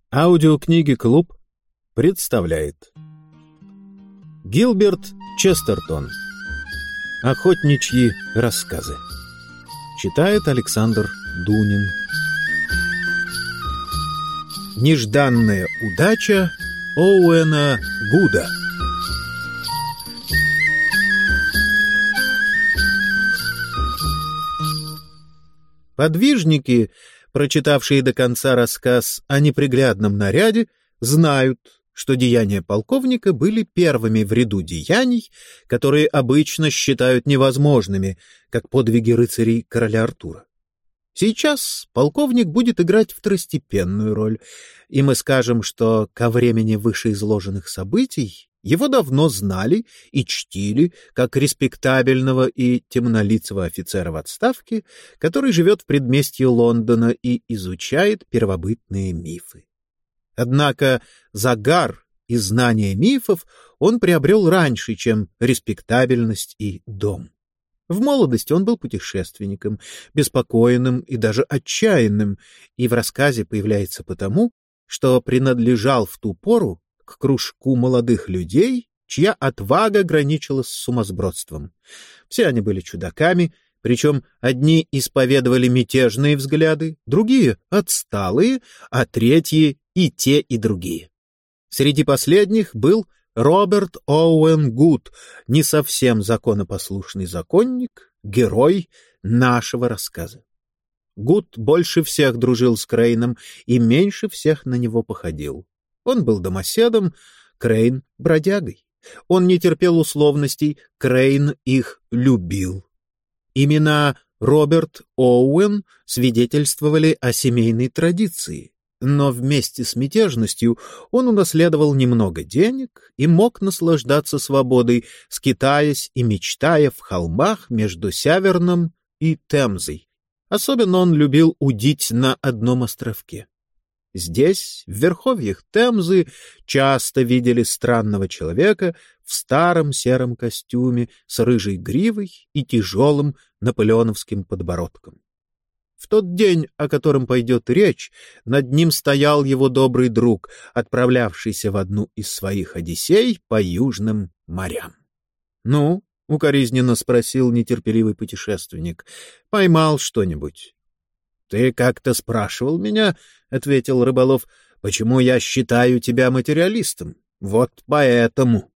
Аудиокниги «Клуб» представляет Гилберт Честертон. Охотничьи рассказы. Читает Александр Дунин. Нежданная удача Оуэна Гуда. Подвижники, прочитавшие до конца рассказ о неприглядном наряде, знают, что деяния полковника были первыми в ряду деяний, которые обычно считают невозможными, как подвиги рыцарей короля Артура. Сейчас полковник будет играть второстепенную роль, и мы скажем, что ко времени вышеизложенных событий его давно знали и чтили как респектабельного и темнолицего офицера в отставке, который живет в предместье Лондона и изучает первобытные мифы. Однако загар и знание мифов он приобрел раньше, чем респектабельность и дом. В молодости он был путешественником, беспокойным и даже отчаянным, и в рассказе появляется потому, что принадлежал в ту пору к кружку молодых людей, чья отвага граничила с сумасбродством. Все они были чудаками, причем одни исповедовали мятежные взгляды, другие — отсталые, а третьи — и те, и другие. Среди последних был Роберт Оуэн Гуд, не совсем законопослушный законник, герой нашего рассказа. Гуд больше всех дружил с Крейном и меньше всех на него походил. Он был домоседом, Крейн — бродягой. Он не терпел условностей, Крейн их любил. Имена Роберт Оуэн свидетельствовали о семейной традиции, но вместе с мятежностью он унаследовал немного денег и мог наслаждаться свободой, скитаясь и мечтая в холмах между Северном и Темзой. Особенно он любил удить на одном островке. Здесь, в верховьях Темзы, часто видели странного человека в старом сером костюме с рыжей гривой и тяжелым наполеоновским подбородком. В тот день, о котором пойдет речь, над ним стоял его добрый друг, отправлявшийся в одну из своих одиссей по южным морям. — Ну, — укоризненно спросил нетерпеливый путешественник, — поймал что-нибудь? — Ты как-то спрашивал меня, — ответил рыболов, — почему я считаю тебя материалистом. Вот поэтому.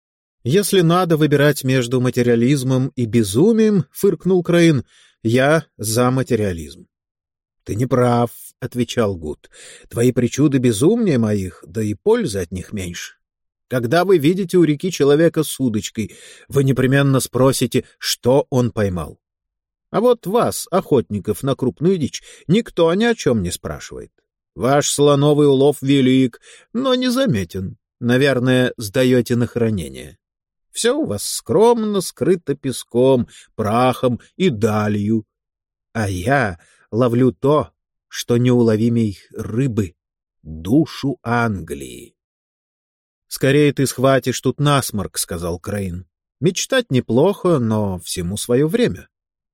— Если надо выбирать между материализмом и безумием, — фыркнул Крейн, — я за материализм. — Ты не прав, — отвечал Гуд. — Твои причуды безумнее моих, да и пользы от них меньше. Когда вы видите у реки человека с удочкой, вы непременно спросите, что он поймал. А вот вас, охотников на крупную дичь, никто ни о чем не спрашивает. Ваш слоновый улов велик, но незаметен. Наверное, сдаете на хранение. Все у вас скромно скрыто песком, прахом и далью. А я ловлю то, что неуловимей рыбы, душу Англии. — Скорее ты схватишь тут насморк, — сказал Крейн. — Мечтать неплохо, но всему свое время.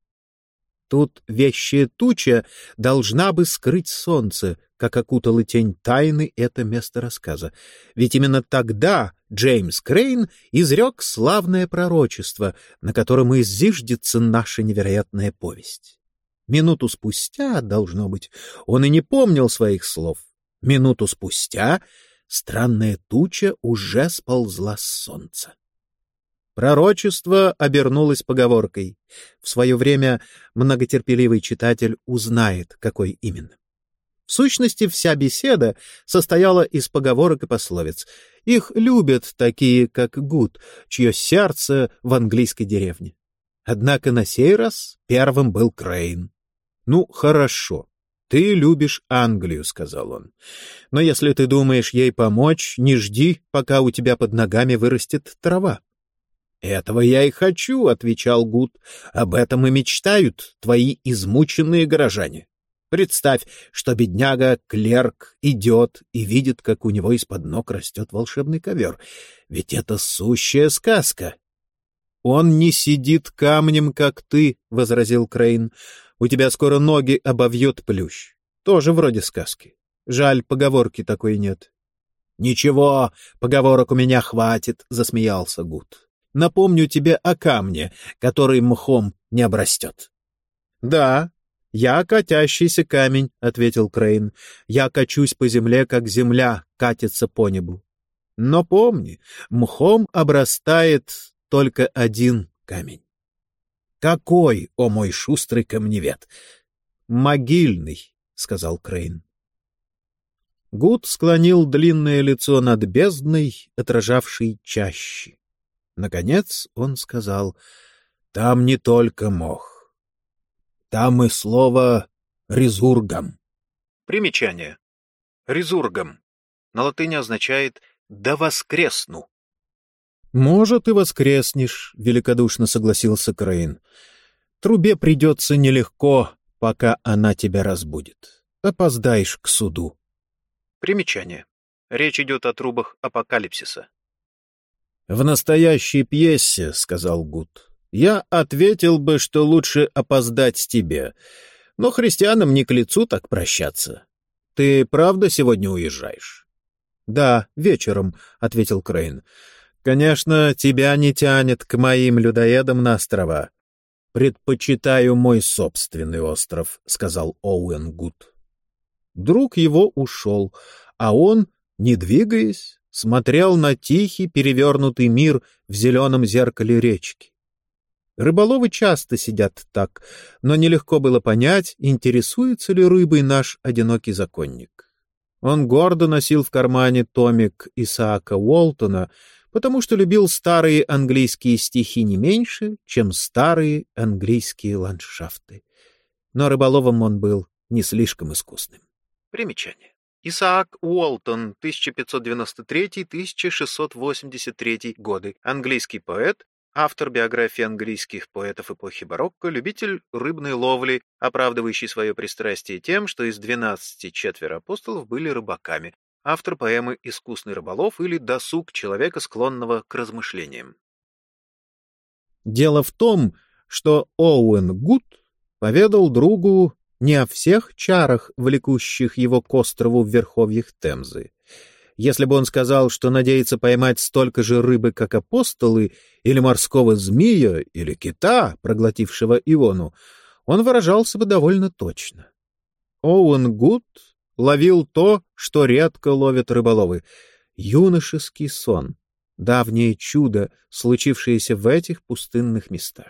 Тут вещая туча должна бы скрыть солнце, как окутала тень тайны это место рассказа. Ведь именно тогда Джеймс Крейн изрек славное пророчество, на котором и зиждется наша невероятная повесть. Минуту спустя, должно быть, он и не помнил своих слов. Минуту спустя странная туча уже сползла с солнца. Пророчество обернулось поговоркой. В свое время многотерпеливый читатель узнает, какой именно. В сущности, вся беседа состояла из поговорок и пословиц. Их любят такие, как Гуд, чье сердце в английской деревне. Однако на сей раз первым был Крейн. — Ну, хорошо, ты любишь Англию, — сказал он. — Но если ты думаешь ей помочь, не жди, пока у тебя под ногами вырастет трава. — Этого я и хочу, — отвечал Гуд. — Об этом и мечтают твои измученные горожане. Представь, что бедняга-клерк идет и видит, как у него из-под ног растет волшебный ковер. Ведь это сущая сказка. — Он не сидит камнем, как ты, — возразил Крейн. — У тебя скоро ноги обовьет плющ. Тоже вроде сказки. Жаль, поговорки такой нет. — Ничего, поговорок у меня хватит, — засмеялся Гуд. — Напомню тебе о камне, который мхом не обрастет. — Да, я катящийся камень, — ответил Крейн. — Я качусь по земле, как земля катится по небу. Но помни, мхом обрастает только один камень. — Какой, о мой шустрый камневед? — Могильный, — сказал Крейн. Гуд склонил длинное лицо над бездной, отражавшей чащи. Наконец он сказал: — Там не только мох. Там и слово «резургам». Примечание. Резургам на латыни означает «да воскресну». — Может, и воскреснешь, — великодушно согласился Крейн. — Трубе придется нелегко, пока она тебя разбудит. Опоздаешь к суду. Примечание. Речь идет о трубах апокалипсиса. — В настоящей пьесе, — сказал Гуд, — я ответил бы, что лучше опоздать тебе. Но христианам не к лицу так прощаться. Ты правда сегодня уезжаешь? — Да, вечером, — ответил Крейн. — Конечно, тебя не тянет к моим людоедам на острова. — Предпочитаю мой собственный остров, — сказал Оуэн Гуд. Друг его ушел, а он, не двигаясь, смотрел на тихий перевернутый мир в зеленом зеркале речки. Рыболовы часто сидят так, но нелегко было понять, интересуется ли рыбой наш одинокий законник. Он гордо носил в кармане томик Исаака Уолтона, потому что любил старые английские стихи не меньше, чем старые английские ландшафты. Но рыболовом он был не слишком искусным. Примечание. Исаак Уолтон, 1593-1683 годы. Английский поэт, автор биографии английских поэтов эпохи барокко, любитель рыбной ловли, оправдывающий свое пристрастие тем, что из 12 четверо апостолов были рыбаками. Автор поэмы «Искусный рыболов» или «Досуг человека, склонного к размышлениям». Дело в том, что Оуэн Гуд поведал другу не о всех чарах, влекущих его к острову в верховьях Темзы. Если бы он сказал, что надеется поймать столько же рыбы, как апостолы, или морского змея, или кита, проглотившего Иону, он выражался бы довольно точно. Оуэн Гуд ловил то, что редко ловят рыболовы — юношеский сон, давнее чудо, случившееся в этих пустынных местах.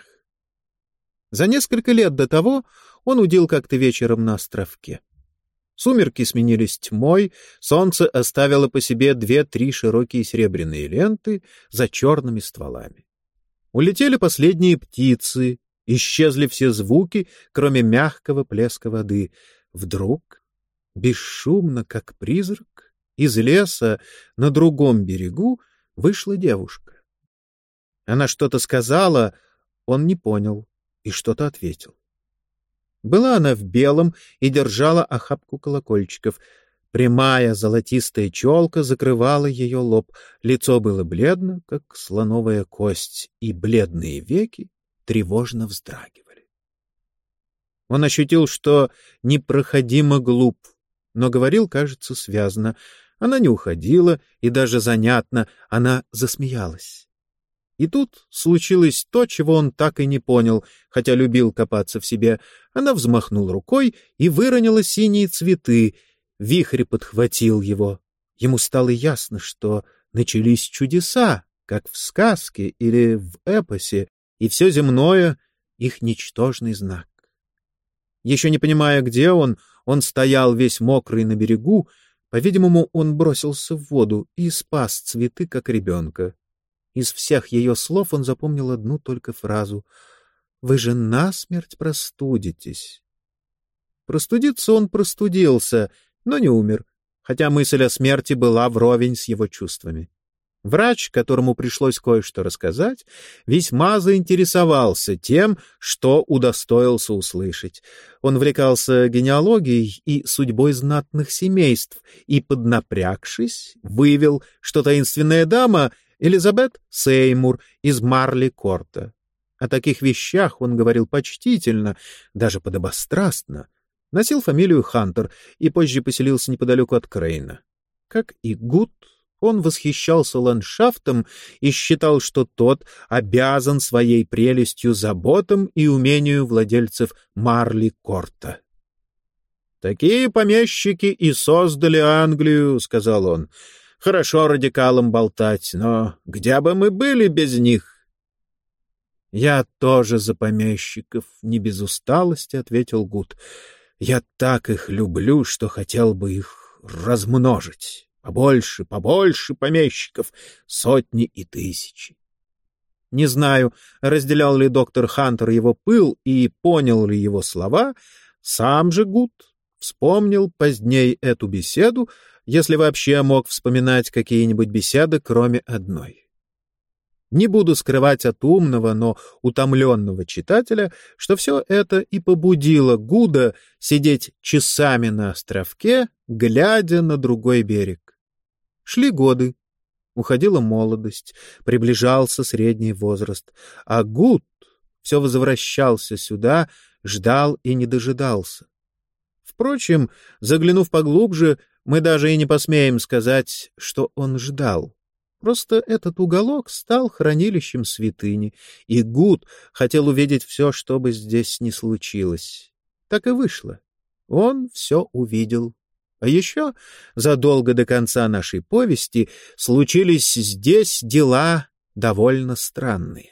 За несколько лет до того он удил как-то вечером на островке. Сумерки сменились тьмой, солнце оставило по себе 2-3 широкие серебряные ленты за черными стволами. Улетели последние птицы, исчезли все звуки, кроме мягкого плеска воды. Вдруг, бесшумно, как призрак, из леса на другом берегу вышла девушка. Она что-то сказала, он не понял и что-то ответил. Была она в белом и держала охапку колокольчиков. Прямая золотистая челка закрывала ее лоб. Лицо было бледно, как слоновая кость, и бледные веки тревожно вздрагивали. Он ощутил, что непроходимо глуп, но говорил, кажется, связно. Она не уходила, и даже занятно, она засмеялась. И тут случилось то, чего он так и не понял, хотя любил копаться в себе. Она взмахнула рукой и выронила синие цветы. Вихрь подхватил его. Ему стало ясно, что начались чудеса, как в сказке или в эпосе, и все земное — их ничтожный знак. Еще не понимая, где он стоял весь мокрый на берегу. По-видимому, он бросился в воду и спас цветы, как ребенка. Из всех ее слов он запомнил одну только фразу: «Вы же насмерть простудитесь». Простудиться он простудился, но не умер, хотя мысль о смерти была вровень с его чувствами. Врач, которому пришлось кое-что рассказать, весьма заинтересовался тем, что удостоился услышать. Он увлекался генеалогией и судьбой знатных семейств и, поднапрягшись, вывел, что таинственная дама — Элизабет Сеймур из Марли-Корта. О таких вещах он говорил почтительно, даже подобострастно, Носил фамилию Хантер и позже поселился неподалеку от Крейна. Как и Гуд, он восхищался ландшафтом и считал, что тот обязан своей прелестью заботам и умению владельцев Марли-Корта. «Такие помещики и создали Англию», — сказал он. «Хорошо радикалам болтать, но где бы мы были без них?» «Я тоже за помещиков», — не без усталости ответил Гуд. «Я так их люблю, что хотел бы их размножить. Побольше, побольше помещиков, сотни и тысячи». Не знаю, разделял ли доктор Хантер его пыл и понял ли его слова, сам же Гуд вспомнил поздней эту беседу, если вообще мог вспоминать какие-нибудь беседы, кроме одной. Не буду скрывать от умного, но утомленного читателя, что все это и побудило Гуда сидеть часами на островке, глядя на другой берег. Шли годы, уходила молодость, приближался средний возраст, а Гуд все возвращался сюда, ждал и не дожидался. Впрочем, заглянув поглубже, мы даже и не посмеем сказать, что он ждал. Просто этот уголок стал хранилищем святыни, и Гуд хотел увидеть все, что бы здесь ни случилось. Так и вышло. Он все увидел. А еще задолго до конца нашей повести случились здесь дела довольно странные.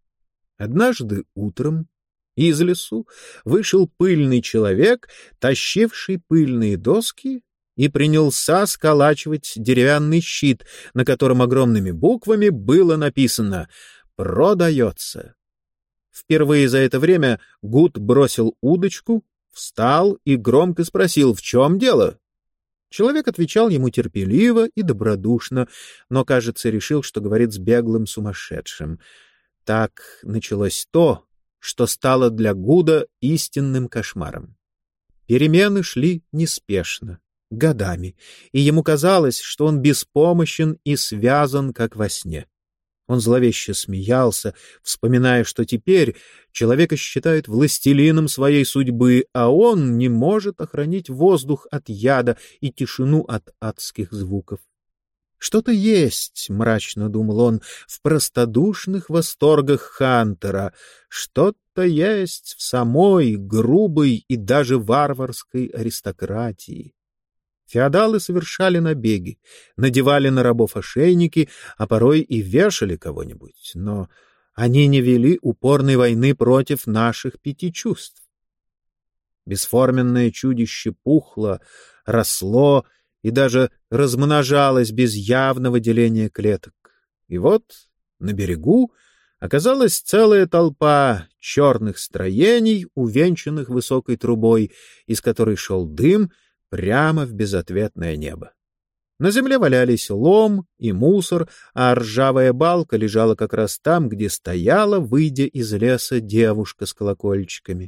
Однажды утром из лесу вышел пыльный человек, тащивший пыльные доски, и принялся сколачивать деревянный щит, на котором огромными буквами было написано «Продается». Впервые за это время Гуд бросил удочку, встал и громко спросил, в чем дело. Человек отвечал ему терпеливо и добродушно, но, кажется, решил, что говорит с беглым сумасшедшим. Так началось то, что стало для Гуда истинным кошмаром. Перемены шли неспешно, годами, и ему казалось, что он беспомощен и связан, как во сне. Он зловеще смеялся, вспоминая, что теперь человека считают властелином своей судьбы, а он не может охранить воздух от яда и тишину от адских звуков. «Что-то есть», — мрачно думал он, — «в простодушных восторгах Хантера, что-то есть в самой грубой и даже варварской аристократии». Феодалы совершали набеги, надевали на рабов ошейники, а порой и вешали кого-нибудь, но они не вели упорной войны против наших пяти чувств. Бесформенное чудище пухло, росло и даже размножалось без явного деления клеток. И вот на берегу оказалась целая толпа черных строений, увенчанных высокой трубой, из которой шел дым прямо в безответное небо. На земле валялись лом и мусор, а ржавая балка лежала как раз там, где стояла, выйдя из леса, девушка с колокольчиками.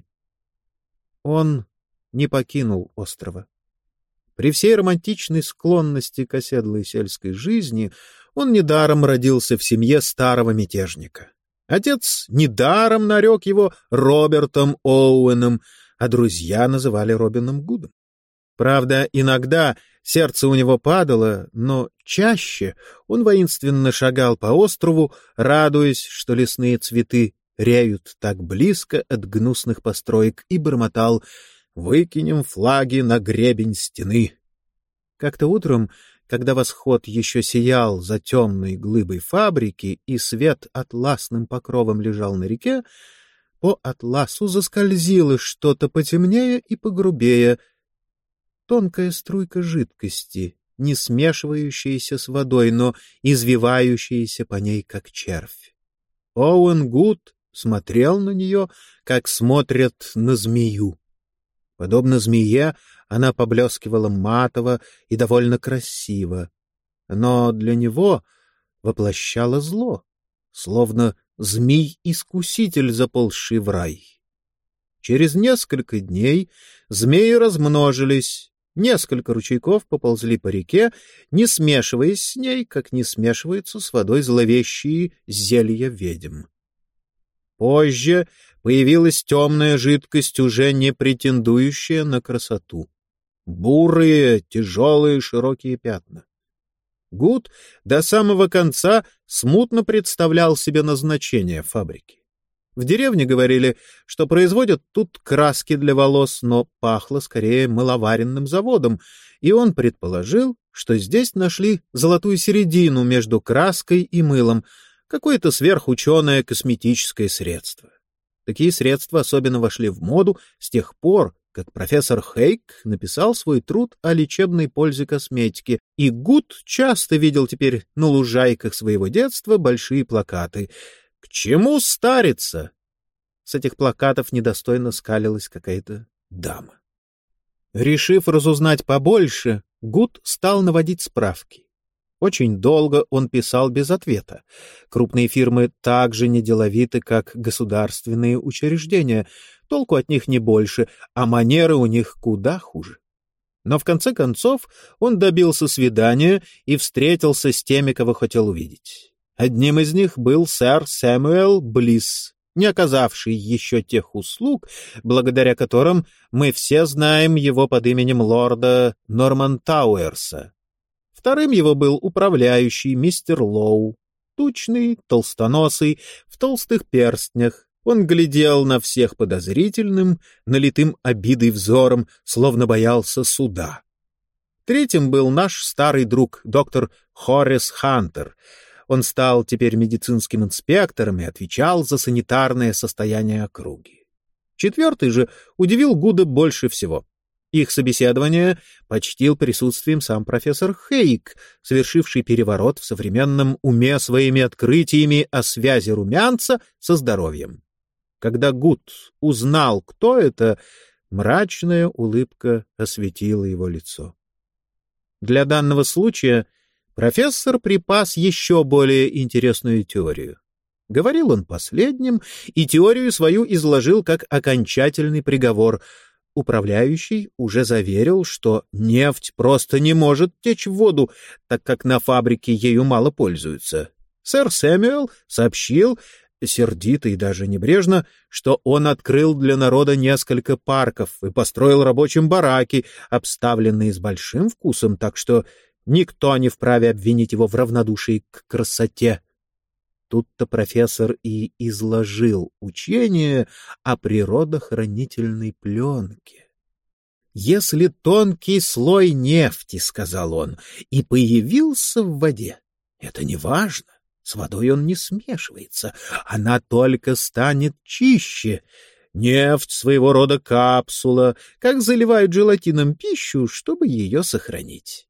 Он не покинул острова. При всей романтичной склонности к оседлой сельской жизни он недаром родился в семье старого мятежника. Отец недаром нарек его Робертом Оуэном, а друзья называли Робином Гудом. Правда, иногда сердце у него падало, но чаще он воинственно шагал по острову, радуясь, что лесные цветы реют так близко от гнусных построек, и бормотал: «Выкинем флаги на гребень стены». Как-то утром, когда восход еще сиял за темной глыбой фабрики и свет атласным покровом лежал на реке, по атласу заскользило что-то потемнее и погрубее. Тонкая струйка жидкости, не смешивающаяся с водой, но извивающаяся по ней, как червь. Оуэн Гуд смотрел на нее, как смотрят на змею. Подобно змее, она поблескивала матово и довольно красиво, но для него воплощала зло, словно змей-искуситель, заползший в рай. Через несколько дней змеи размножились, несколько ручейков поползли по реке, не смешиваясь с ней, как не смешиваются с водой зловещие зелья ведьм. Позже появилась темная жидкость, уже не претендующая на красоту. Бурые, тяжелые, широкие пятна. Гуд до самого конца смутно представлял себе назначение фабрики. В деревне говорили, что производят тут краски для волос, но пахло скорее мыловаренным заводом, и он предположил, что здесь нашли золотую середину между краской и мылом, какое-то сверхученое косметическое средство. Такие средства особенно вошли в моду с тех пор, как профессор Хейк написал свой труд о лечебной пользе косметики, и Гуд часто видел теперь на лужайках своего детства большие плакаты «К чему стариться?». С этих плакатов недостойно скалилась какая-то дама. Решив разузнать побольше, Гуд стал наводить справки. Очень долго он писал без ответа. Крупные фирмы так же неделовиты, как государственные учреждения. Толку от них не больше, а манеры у них куда хуже. Но в конце концов он добился свидания и встретился с теми, кого хотел увидеть. Одним из них был сэр Сэмюэл Блисс, не оказавший еще тех услуг, благодаря которым мы все знаем его под именем лорда Нормантауэрса. Вторым его был управляющий мистер Лоу, тучный, толстоносый, в толстых перстнях. Он глядел на всех подозрительным, налитым обидой взором, словно боялся суда. Третьим был наш старый друг, доктор Хоррес Хантер. Он стал теперь медицинским инспектором и отвечал за санитарное состояние округи. Четвертый же удивил Гуда больше всего. Их собеседование почтил присутствием сам профессор Хейк, совершивший переворот в современном уме своими открытиями о связи румянца со здоровьем. Когда Гуд узнал, кто это, мрачная улыбка осветила его лицо. Для данного случая профессор припас еще более интересную теорию. Говорил он последним, и теорию свою изложил как окончательный приговор. Управляющий уже заверил, что нефть просто не может течь в воду, так как на фабрике ею мало пользуются. Сэр Сэмюэл сообщил, сердито и даже небрежно, что он открыл для народа несколько парков и построил рабочим бараки, обставленные с большим вкусом, так что никто не вправе обвинить его в равнодушии к красоте. Тут-то профессор и изложил учение о природохранительной пленке. «Если тонкий слой нефти, — сказал он, — и появился в воде, это не важно, с водой он не смешивается, она только станет чище. Нефть — своего рода капсула, как заливают желатином пищу, чтобы ее сохранить».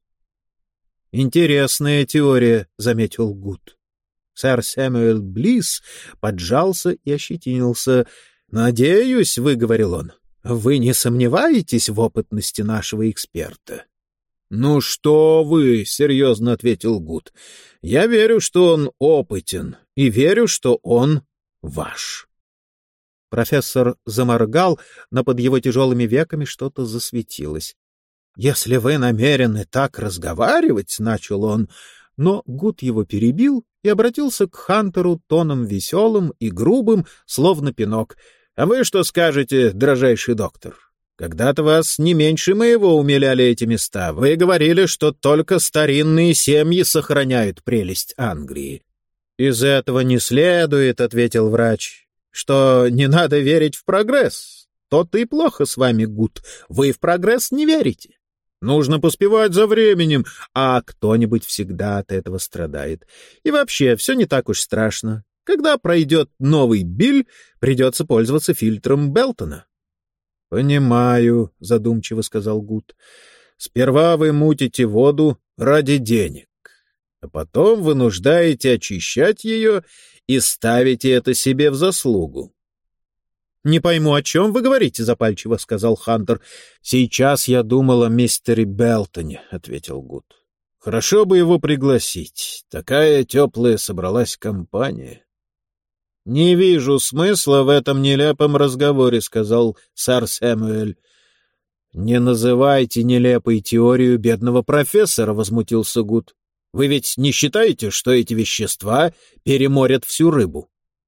«Интересная теория», — заметил Гуд. Сэр Сэмюэл Блисс поджался и ощетинился. «Надеюсь, — выговорил он, — вы не сомневаетесь в опытности нашего эксперта?» «Ну что вы, — серьезно ответил Гуд, — я верю, что он опытен, и верю, что он ваш». Профессор заморгал, но под его тяжелыми веками что-то засветилось. «Если вы намерены так разговаривать, — начал он, — но Гуд его перебил и обратился к Хантеру тоном веселым и грубым, словно пинок. «А вы что скажете, дрожайший доктор? Когда-то вас не меньше моего умиляли эти места. Вы говорили, что только старинные семьи сохраняют прелесть Англии». «Из этого не следует, — ответил врач, — что не надо верить в прогресс. То-то и плохо с вами, Гуд. Вы в прогресс не верите. Нужно поспевать за временем, а кто-нибудь всегда от этого страдает. И вообще, все не так уж страшно. Когда пройдет новый Биль, придется пользоваться фильтром Белтона». «Понимаю, — задумчиво сказал Гуд. — Сперва вы мутите воду ради денег, а потом вынуждаете очищать ее и ставите это себе в заслугу». «Не пойму, о чем вы говорите, — запальчиво сказал Хантер. — Сейчас я думал о мистере Белтоне, — ответил Гуд. — Хорошо бы его пригласить. Такая теплая собралась компания. — Не вижу смысла в этом нелепом разговоре, — сказал сэр Сэмюэль. — Не называйте нелепой теорию бедного профессора, — возмутился Гуд. — Вы ведь не считаете, что эти вещества переморят всю рыбу?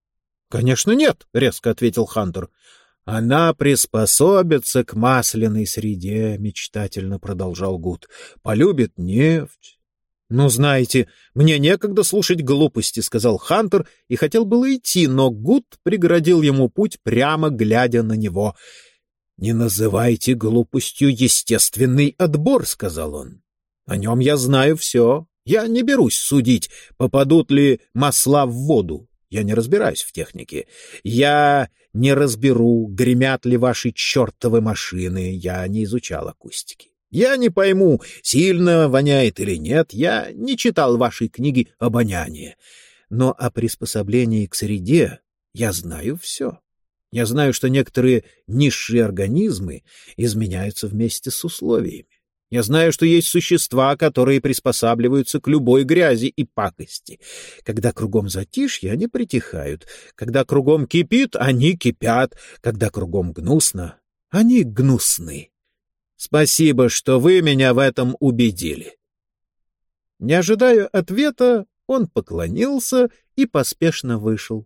— Конечно, нет, — резко ответил Хантер. — Она приспособится к масляной среде, — мечтательно продолжал Гуд. — Полюбит нефть. — Ну, знаете, мне некогда слушать глупости, — сказал Хантер и хотел было идти, но Гуд преградил ему путь, прямо глядя на него. — Не называйте глупостью естественный отбор, — сказал он. — О нем я знаю все. Я не берусь судить, попадут ли масла в воду. Я не разбираюсь в технике. Я не разберу, гремят ли ваши чертовы машины. Я не изучал акустики. Я не пойму, сильно воняет или нет. Я не читал вашей книги обоняния. Но о приспособлении к среде я знаю все. Я знаю, что некоторые низшие организмы изменяются вместе с условиями. Я знаю, что есть существа, которые приспосабливаются к любой грязи и пакости. Когда кругом затишье, они притихают. Когда кругом кипит, они кипят. Когда кругом гнусно, они гнусны. Спасибо, что вы меня в этом убедили. Не ожидая ответа, он поклонился и поспешно вышел.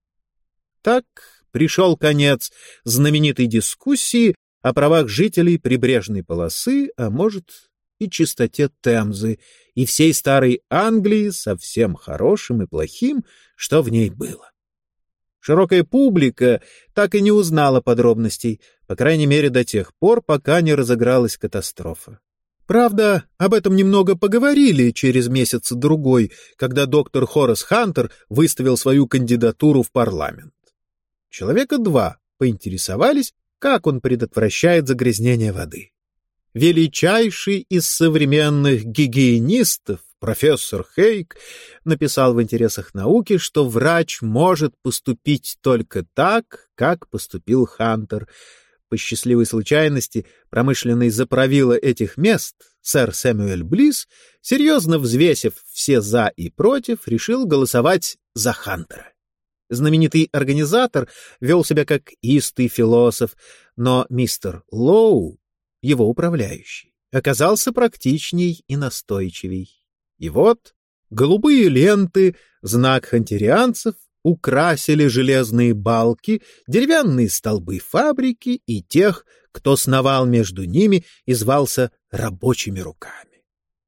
Так пришел конец знаменитой дискуссии о правах жителей прибрежной полосы, а может и чистоте Темзы, и всей старой Англии со всем хорошим и плохим, что в ней было. Широкая публика так и не узнала подробностей, по крайней мере до тех пор, пока не разыгралась катастрофа. Правда, об этом немного поговорили через месяц-другой, когда доктор Хорас Хантер выставил свою кандидатуру в парламент. Человека два поинтересовались, как он предотвращает загрязнение воды. Величайший из современных гигиенистов, профессор Хейк, написал в «Интересах науки», что врач может поступить только так, как поступил Хантер. По счастливой случайности промышленный заправила этих мест, сэр Сэмюэль Блисс, серьезно взвесив все «за» и «против», решил голосовать за Хантера. Знаменитый организатор вел себя как истый философ, но мистер Лоу, его управляющий, оказался практичней и настойчивей. И вот голубые ленты, знак хантерианцев, украсили железные балки, деревянные столбы фабрики и тех, кто сновал между ними и звался рабочими руками.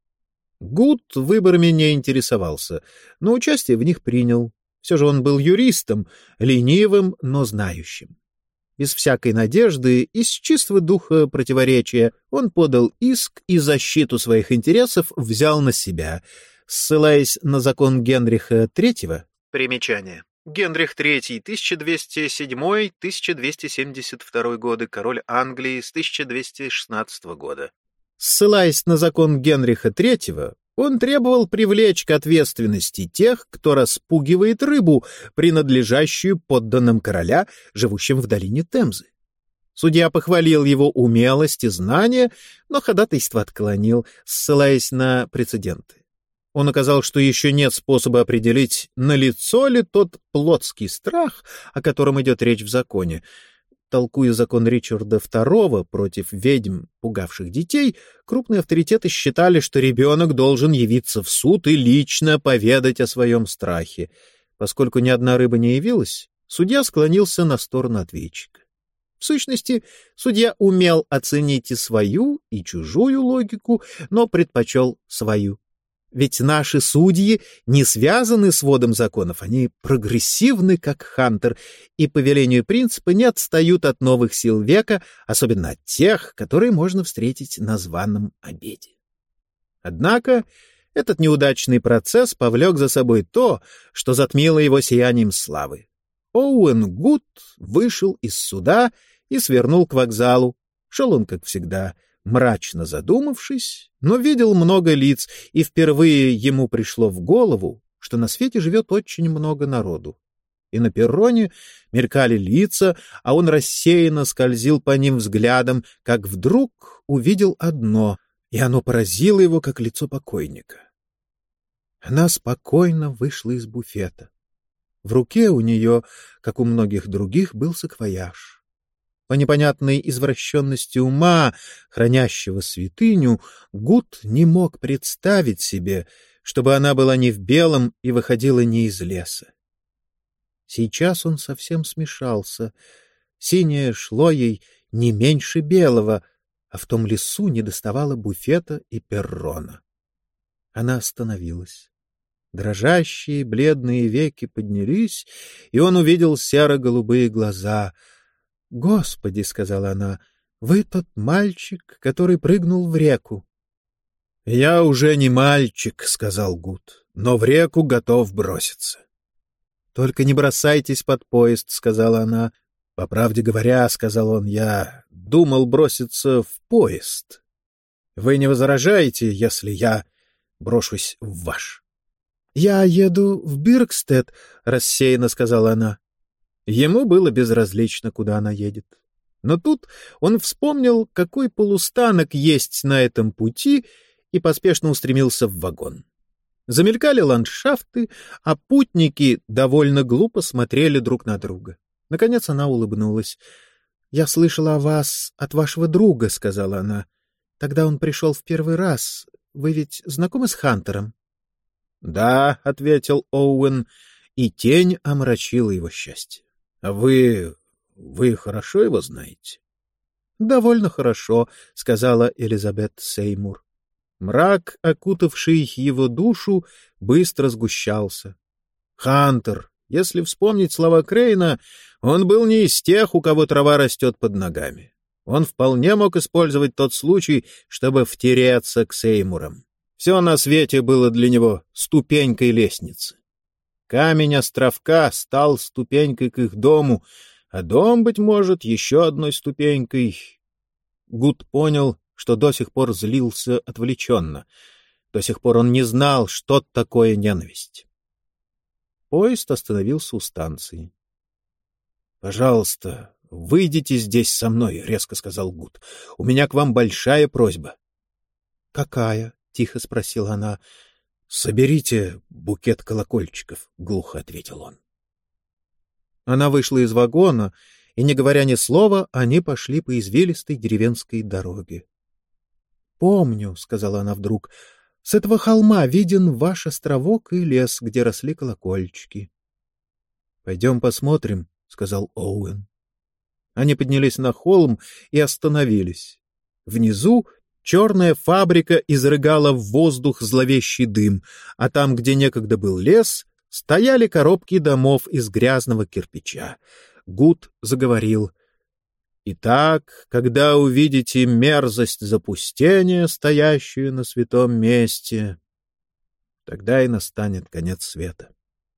Гуд выборами не интересовался, но участие в них принял. Все же он был юристом, ленивым, но знающим. Без всякой надежды, из чистого духа противоречия, он подал иск и защиту своих интересов взял на себя, ссылаясь на закон Генриха III. Примечание. Генрих III, 1207-1272 годы, король Англии с 1216 года. Ссылаясь на закон Генриха III, он требовал привлечь к ответственности тех, кто распугивает рыбу, принадлежащую подданным короля, живущим в долине Темзы. Судья похвалил его умелость и знания, но ходатайство отклонил, ссылаясь на прецеденты. Он указал, что еще нет способа определить, налицо ли тот плотский страх, о котором идет речь в законе. Толкуя закон Ричарда II против ведьм, пугавших детей, крупные авторитеты считали, что ребенок должен явиться в суд и лично поведать о своем страхе. Поскольку ни одна рыба не явилась, судья склонился на сторону ответчика. В сущности, судья умел оценить и свою, и чужую логику, но предпочел свою. Ведь наши судьи не связаны с сводом законов, они прогрессивны, как Хантер, и по велению принципа не отстают от новых сил века, особенно от тех, которые можно встретить на званом обеде. Однако этот неудачный процесс повлек за собой то, что затмило его сиянием славы. Оуэн Гуд вышел из суда и свернул к вокзалу. Шел он, как всегда, мрачно задумавшись, но видел много лиц, и впервые ему пришло в голову, что на свете живет очень много народу. И на перроне мелькали лица, а он рассеянно скользил по ним взглядом, как вдруг увидел одно, и оно поразило его, как лицо покойника. Она спокойно вышла из буфета. В руке у нее, как у многих других, был саквояж. По непонятной извращенности ума, хранящего святыню, Гуд не мог представить себе, чтобы она была не в белом и выходила не из леса. Сейчас он совсем смешался. Синее шло ей не меньше белого, а в том лесу недоставало буфета и перрона. Она остановилась. Дрожащие бледные веки поднялись, и он увидел серо-голубые глаза. — Господи, — сказала она, — вы тот мальчик, который прыгнул в реку. — Я уже не мальчик, — сказал Гуд, — но в реку готов броситься. — Только не бросайтесь под поезд, — сказала она. — По правде говоря, — сказал он, — я думал броситься в поезд. Вы не возражаете, если я брошусь в ваш? — Я еду в Биркстед, — рассеянно сказала она. Ему было безразлично, куда она едет. Но тут он вспомнил, какой полустанок есть на этом пути, и поспешно устремился в вагон. Замелькали ландшафты, а путники довольно глупо смотрели друг на друга. Наконец она улыбнулась. — Я слышала о вас от вашего друга, — сказала она. — Тогда он пришел в первый раз. Вы ведь знакомы с Хантером? — Да, — ответил Оуэн, и тень омрачила его счастье. — А вы хорошо его знаете? — Довольно хорошо, — сказала Элизабет Сеймур. Мрак, окутавший его душу, быстро сгущался. Хантер, если вспомнить слова Крейна, он был не из тех, у кого трава растет под ногами. Он вполне мог использовать тот случай, чтобы втереться к Сеймурам. Все на свете было для него ступенькой лестницы. Камень островка стал ступенькой к их дому, а дом, быть может, еще одной ступенькой. Гуд понял, что до сих пор злился отвлеченно. До сих пор он не знал, что такое ненависть. Поезд остановился у станции. — Пожалуйста, выйдите здесь со мной, — резко сказал Гуд. — У меня к вам большая просьба. — Какая? — тихо спросила она. — Соберите букет колокольчиков, — глухо ответил он. Она вышла из вагона, и, не говоря ни слова, они пошли по извилистой деревенской дороге. — Помню, — сказала она вдруг, — с этого холма виден ваш островок и лес, где росли колокольчики. — Пойдем посмотрим, — сказал Оуэн. Они поднялись на холм и остановились. Внизу черная фабрика изрыгала в воздух зловещий дым, а там, где некогда был лес, стояли коробки домов из грязного кирпича. Гуд заговорил. «Итак, когда увидите мерзость запустения, стоящую на святом месте, тогда и настанет конец света.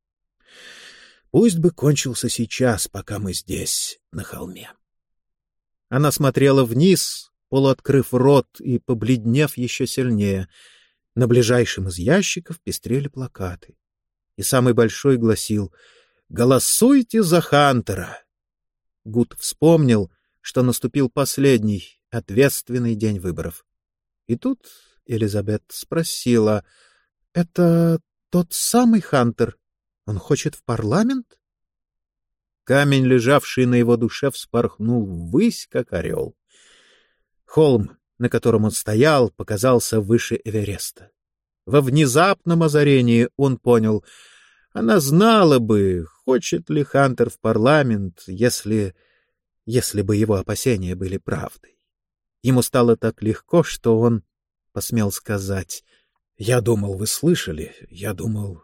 Пусть бы кончился сейчас, пока мы здесь, на холме». Она смотрела вниз, полуоткрыв рот и побледнев еще сильнее. На ближайшем из ящиков пестрели плакаты. И самый большой гласил «Голосуйте за Хантера». Гуд вспомнил, что наступил последний, ответственный день выборов. И тут Элизабет спросила: — Это тот самый Хантер? Он хочет в парламент? Камень, лежавший на его душе, вспорхнул ввысь, как орел. Холм, на котором он стоял, показался выше Эвереста. Во внезапном озарении он понял: она знала бы, хочет ли Хантер в парламент, если бы его опасения были правдой. Ему стало так легко, что он посмел сказать: — Я думал, вы слышали, я думал,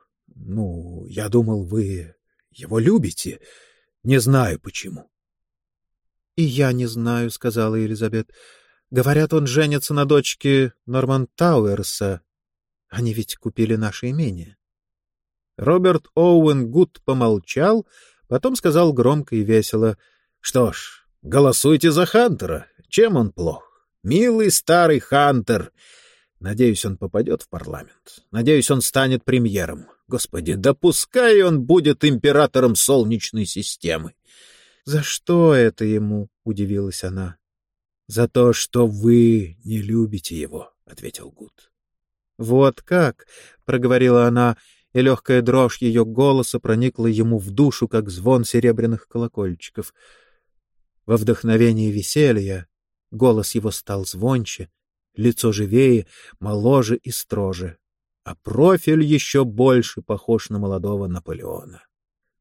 вы его любите, не знаю почему. — И я не знаю, — сказала Элизабет. — Говорят, он женится на дочке Норман Тауэрса. Они ведь купили наше имение. Роберт Оуэн Гуд помолчал, потом сказал громко и весело: — Что ж, голосуйте за Хантера. Чем он плох? Милый старый Хантер. Надеюсь, он попадет в парламент. Надеюсь, он станет премьером. Господи, да пускай он будет императором Солнечной системы. — За что это ему? — удивилась она. — За то, что вы не любите его, — ответил Гуд. — Вот как? — проговорила она, и легкая дрожь ее голоса проникла ему в душу, как звон серебряных колокольчиков. Во вдохновении веселья голос его стал звонче, лицо живее, моложе и строже, а профиль еще больше похож на молодого Наполеона.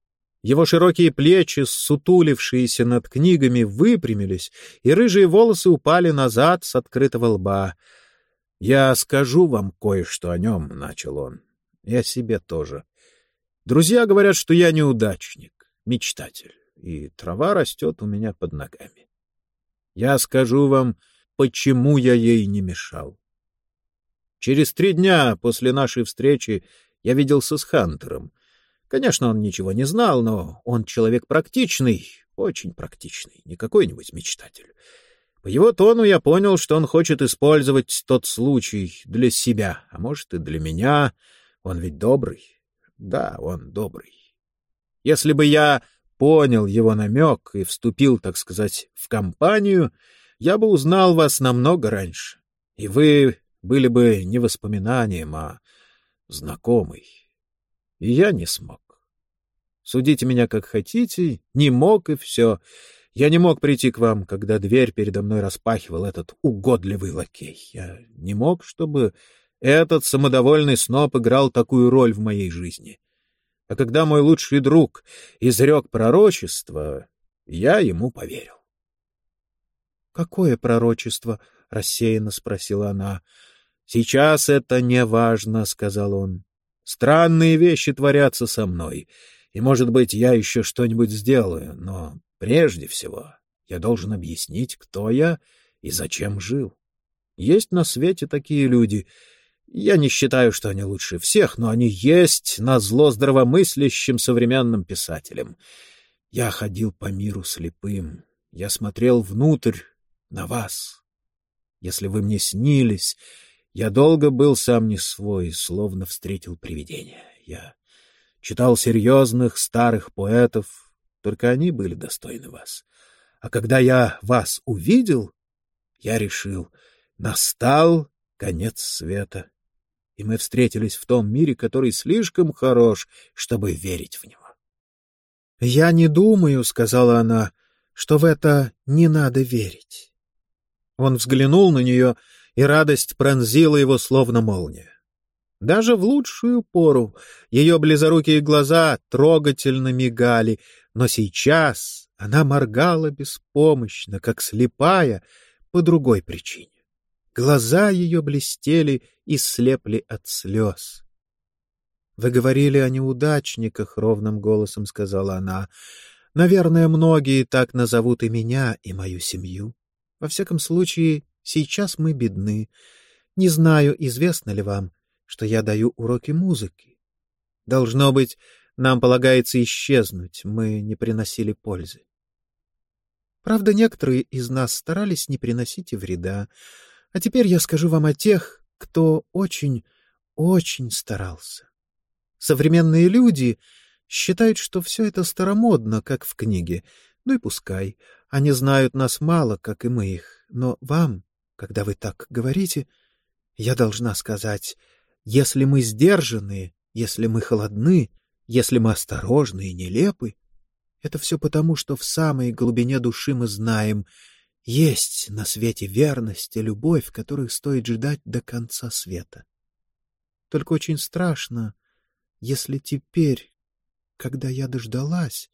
Его широкие плечи, ссутулившиеся над книгами, выпрямились, и рыжие волосы упали назад с открытого лба. «Я скажу вам кое-что о нем», — начал он, — «и о себе тоже. Друзья говорят, что я неудачник, мечтатель, и трава растет у меня под ногами. Я скажу вам, почему я ей не мешал. Через 3 дня после нашей встречи я виделся с Хантером. Конечно, он ничего не знал, но он человек практичный, очень практичный, не какой-нибудь мечтатель. По его тону я понял, что он хочет использовать тот случай для себя, а может и для меня. Он ведь добрый. Да, он добрый. Если бы я понял его намек и вступил, так сказать, в компанию, я бы узнал вас намного раньше, и вы были бы не воспоминанием, а знакомый. И я не смог. Судите меня как хотите, не мог и все. Я не мог прийти к вам, когда дверь передо мной распахивал этот угодливый лакей. Я не мог, чтобы этот самодовольный сноб играл такую роль в моей жизни. А когда мой лучший друг изрек пророчество, я ему поверил. — Какое пророчество? — рассеянно спросила она. — Сейчас это не важно, — сказал он. — Странные вещи творятся со мной, и, может быть, я еще что-нибудь сделаю, но прежде всего я должен объяснить, кто я и зачем жил. Есть на свете такие люди. Я не считаю, что они лучше всех, но они есть назло здравомыслящим современным писателям. Я ходил по миру слепым, я смотрел внутрь на вас. Если вы мне снились, я долго был сам не свой, словно встретил привидение. Я читал серьезных старых поэтов, только они были достойны вас. А когда я вас увидел, я решил, настал конец света, и мы встретились в том мире, который слишком хорош, чтобы верить в него. — Я не думаю, — сказала она, — что в это не надо верить. Он взглянул на нее, и радость пронзила его словно молния. Даже в лучшую пору ее близорукие глаза трогательно мигали, но сейчас она моргала беспомощно, как слепая, по другой причине. Глаза ее блестели и слепли от слез. — Вы говорили о неудачниках, — ровным голосом сказала она. — Наверное, многие так назовут и меня, и мою семью. Во всяком случае, сейчас мы бедны. Не знаю, известно ли вам, что я даю уроки музыки. Должно быть, нам полагается исчезнуть, мы не приносили пользы. Правда, некоторые из нас старались не приносить и вреда. А теперь я скажу вам о тех, кто очень, очень старался. Современные люди считают, что все это старомодно, как в книге. Ну и пускай. Они знают нас мало, как и мы их. Но вам, когда вы так говорите, я должна сказать, если мы сдержаны, если мы холодны, если мы осторожны и нелепы, это все потому, что в самой глубине души мы знаем, есть на свете верность и любовь, которых стоит ждать до конца света. Только очень страшно, если теперь, когда я дождалась,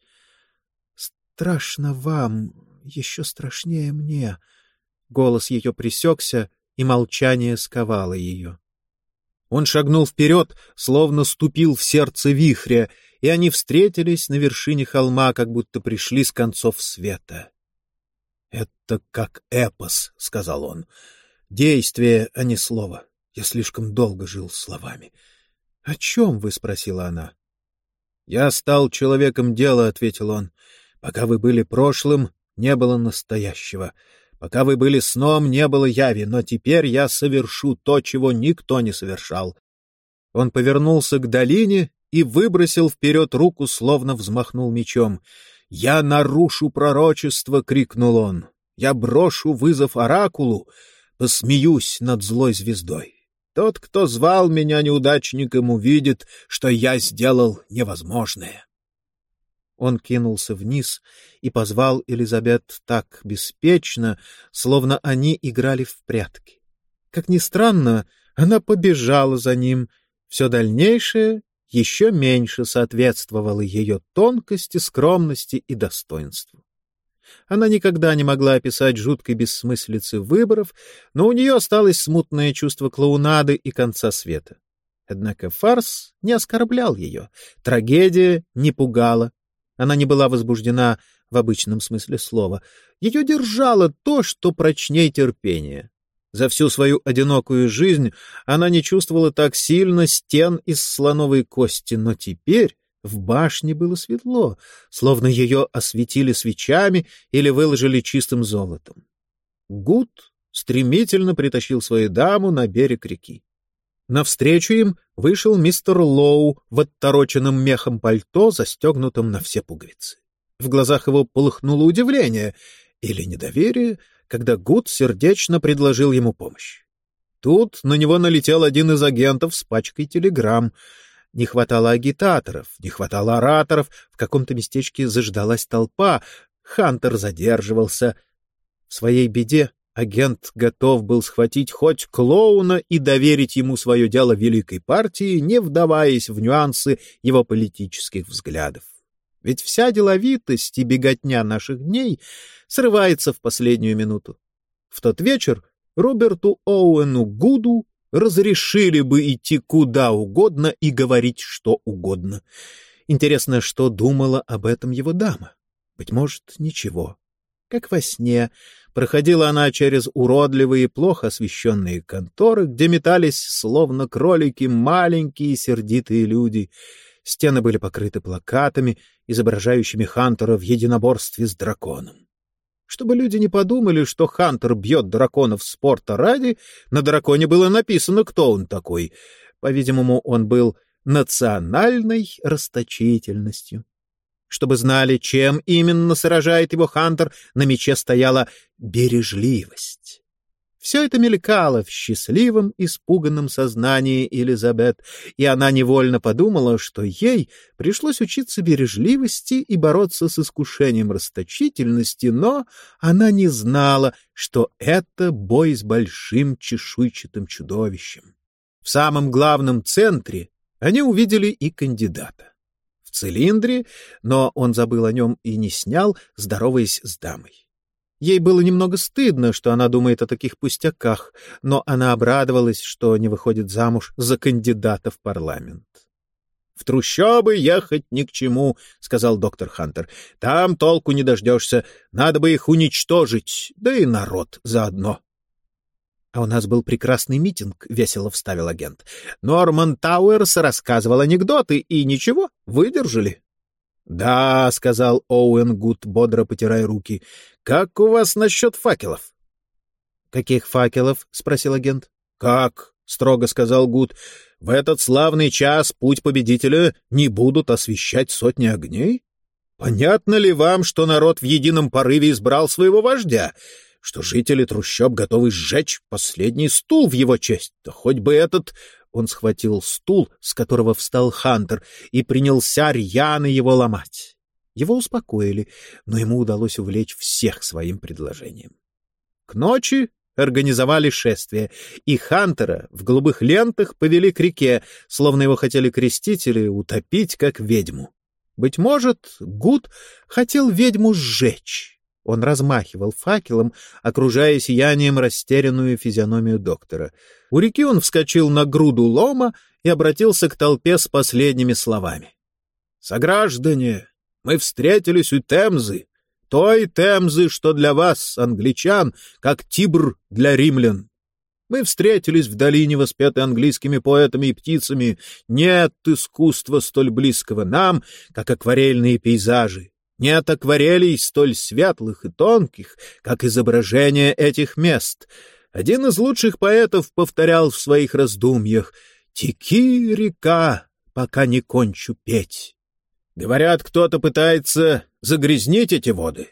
страшно вам, еще страшнее мне. Голос ее пресекся, и молчание сковало ее. Он шагнул вперед, словно ступил в сердце вихря, и они встретились на вершине холма, как будто пришли с концов света. — Это как эпос, — сказал он. — Действие, а не слово. Я слишком долго жил словами. — О чем вы? — спросила она. — Я стал человеком дела, — ответил он. — Пока вы были прошлым, не было настоящего. Пока вы были сном, не было яви, но теперь я совершу то, чего никто не совершал. Он повернулся к долине и выбросил вперед руку, словно взмахнул мечом. «Я нарушу пророчество!» — крикнул он. «Я брошу вызов оракулу, посмеюсь над злой звездой. Тот, кто звал меня неудачником, увидит, что я сделал невозможное». Он кинулся вниз и позвал Элизабет так беспечно, словно они играли в прятки. Как ни странно, она побежала за ним. Все дальнейшее еще меньше соответствовало ее тонкости, скромности и достоинству. Она никогда не могла описать жуткой бессмыслицы выборов, но у нее осталось смутное чувство клоунады и конца света. Однако фарс не оскорблял ее, трагедия не пугала. Она не была возбуждена в обычном смысле слова. Ее держало то, что прочней терпения. За всю свою одинокую жизнь она не чувствовала так сильно стен из слоновой кости, но теперь в башне было светло, словно ее осветили свечами или выложили чистым золотом. Гуд стремительно притащил свою даму на берег реки. Навстречу им вышел мистер Лоу в оттороченном мехом пальто, застегнутом на все пуговицы. В глазах его полыхнуло удивление или недоверие, когда Гуд сердечно предложил ему помощь. Тут на него налетел один из агентов с пачкой телеграмм. Не хватало агитаторов, не хватало ораторов, в каком-то местечке заждалась толпа, Хантер задерживался. В своей беде агент готов был схватить хоть клоуна и доверить ему свое дело великой партии, не вдаваясь в нюансы его политических взглядов. Ведь вся деловитость и беготня наших дней срывается в последнюю минуту. В тот вечер Роберту Оуэну Гуду разрешили бы идти куда угодно и говорить что угодно. Интересно, что думала об этом его дама? Быть может, ничего. Как во сне, проходила она через уродливые, плохо освещенные конторы, где метались, словно кролики, маленькие сердитые люди. Стены были покрыты плакатами, изображающими Хантера в единоборстве с драконом. Чтобы люди не подумали, что Хантер бьет драконов спорта ради, на драконе было написано, кто он такой. По-видимому, он был национальной расточительностью. Чтобы знали, чем именно сражает его Хантер, на мече стояла бережливость. Все это мелькало в счастливом, испуганном сознании Элизабет, и она невольно подумала, что ей пришлось учиться бережливости и бороться с искушением расточительности, но она не знала, что это бой с большим чешуйчатым чудовищем. В самом главном центре они увидели и кандидата. В цилиндре, но он забыл о нем и не снял, здороваясь с дамой. Ей было немного стыдно, что она думает о таких пустяках, но она обрадовалась, что не выходит замуж за кандидата в парламент. — В трущобы ехать ни к чему, — сказал доктор Хантер. — Там толку не дождешься, надо бы их уничтожить, да и народ заодно. — А у нас был прекрасный митинг, — весело вставил агент. — Норман Тауэрс рассказывал анекдоты, и ничего, выдержали. — Да, — сказал Оуэн Гуд, бодро потирая руки. — Как у вас насчет факелов? — Каких факелов? — спросил агент. — Как? — строго сказал Гуд. — В этот славный час путь победителя не будут освещать сотни огней? Понятно ли вам, что народ в едином порыве избрал своего вождя? Что жители трущоб готовы сжечь последний стул в его честь? Да хоть бы этот... Он схватил стул, с которого встал Хантер, и принялся рьяно его ломать. Его успокоили, но ему удалось увлечь всех своим предложением. К ночи организовали шествие, и Хантера в голубых лентах повели к реке, словно его хотели крестить или утопить, как ведьму. Быть может, Гуд хотел ведьму сжечь. Он размахивал факелом, окружая сиянием растерянную физиономию доктора. У реки он вскочил на груду лома и обратился к толпе с последними словами. «Сограждане, мы встретились у Темзы, той Темзы, что для вас, англичан, как Тибр для римлян. Мы встретились в долине, воспетой английскими поэтами и птицами. Нет искусства столь близкого нам, как акварельные пейзажи. Нет акварелей столь светлых и тонких, как изображение этих мест. Один из лучших поэтов повторял в своих раздумьях: «Теки, река, пока не кончу петь». Говорят, кто-то пытается загрязнить эти воды.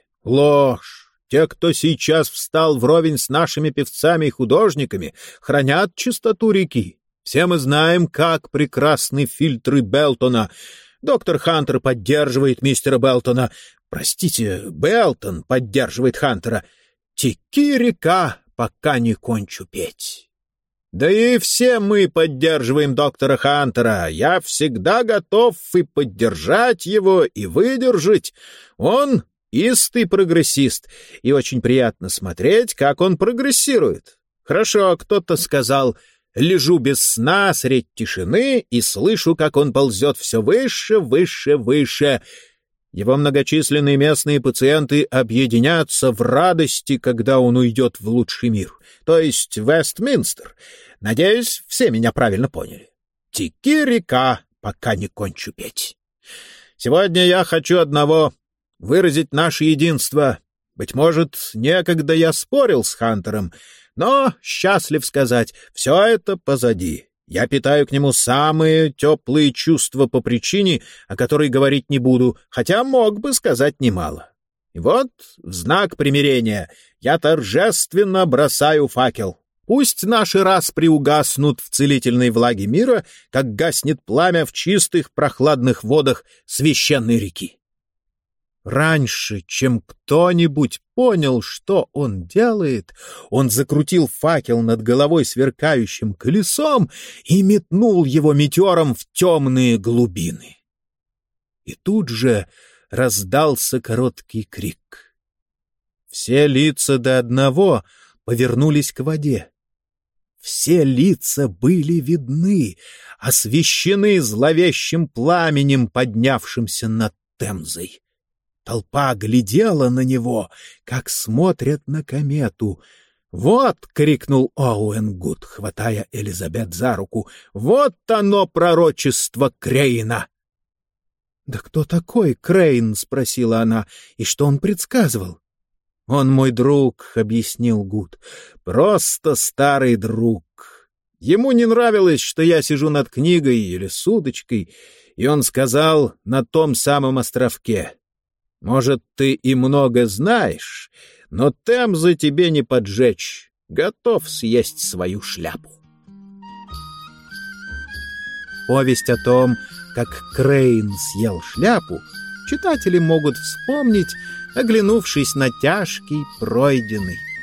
Ложь. Те, кто сейчас встал вровень с нашими певцами и художниками, хранят чистоту реки. Все мы знаем, как прекрасны фильтры Белтона. Доктор Хантер поддерживает мистера Белтона. Простите, Белтон поддерживает Хантера. Теки, река, пока не кончу петь. Да и все мы поддерживаем доктора Хантера. Я всегда готов и поддержать его, и выдержать. Он истый прогрессист, и очень приятно смотреть, как он прогрессирует. Хорошо, кто-то сказал: лежу без сна средь тишины и слышу, как он ползет все выше, выше, выше. Его многочисленные местные пациенты объединятся в радости, когда он уйдет в лучший мир, то есть Вестминстер. Надеюсь, все меня правильно поняли. Теки река, пока не кончу петь. Сегодня я хочу одного — выразить наше единство. Быть может, некогда я спорил с Хантером, но, счастлив сказать, все это позади. Я питаю к нему самые теплые чувства по причине, о которой говорить не буду, хотя мог бы сказать немало. И вот, в знак примирения, я торжественно бросаю факел. Пусть наши распри угаснут в целительной влаге мира, как гаснет пламя в чистых прохладных водах священной реки. Раньше, чем кто-нибудь понял, что он делает, он закрутил факел над головой сверкающим колесом и метнул его метеором в темные глубины. И тут же раздался короткий крик. Все лица до одного повернулись к воде. Все лица были видны, освещены зловещим пламенем, поднявшимся над Темзой. Толпа глядела на него, как смотрят на комету. «Вот!» — крикнул Оуэн Гуд, хватая Элизабет за руку. «Вот оно, пророчество Крейна!» «Да кто такой Крейн?» — спросила она. «И что он предсказывал?» «Он мой друг», — объяснил Гуд. «Просто старый друг. Ему не нравилось, что я сижу над книгой или с удочкой, и он сказал, на том самом островке: может, ты и много знаешь, но Темзы тебе не поджечь. Готов съесть свою шляпу». Повесть о том, как Крейн съел шляпу, читатели могут вспомнить, оглянувшись на тяжкий, пройденный,